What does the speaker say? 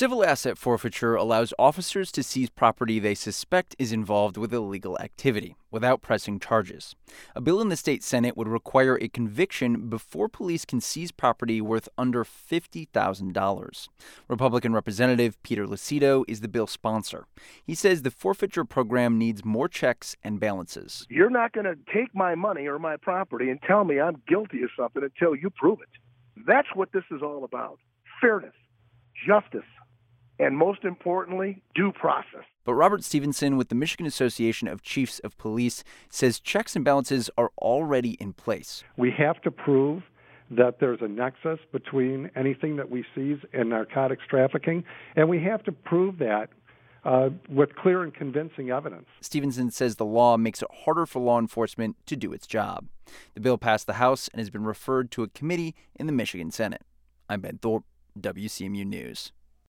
Civil asset forfeiture allows officers to seize property they suspect is involved with illegal activity without pressing charges. A bill in the state Senate would require a conviction before police can seize property worth under $50,000. Republican Representative Peter Lucido is the bill's sponsor. He says the forfeiture program needs more checks and balances. You're not going to take my money or my property and tell me I'm guilty of something until you prove it. That's what this is all about. Fairness, justice, and most importantly, due process. But Robert Stevenson with the Michigan Association of Chiefs of Police says checks and balances are already in place. We have to prove that there's a nexus between anything that we seize and narcotics trafficking, and we have to prove that with clear and convincing evidence. Stevenson says the law makes it harder for law enforcement to do its job. The bill passed the House and has been referred to a committee in the Michigan Senate. I'm Ben Thorpe, WCMU News.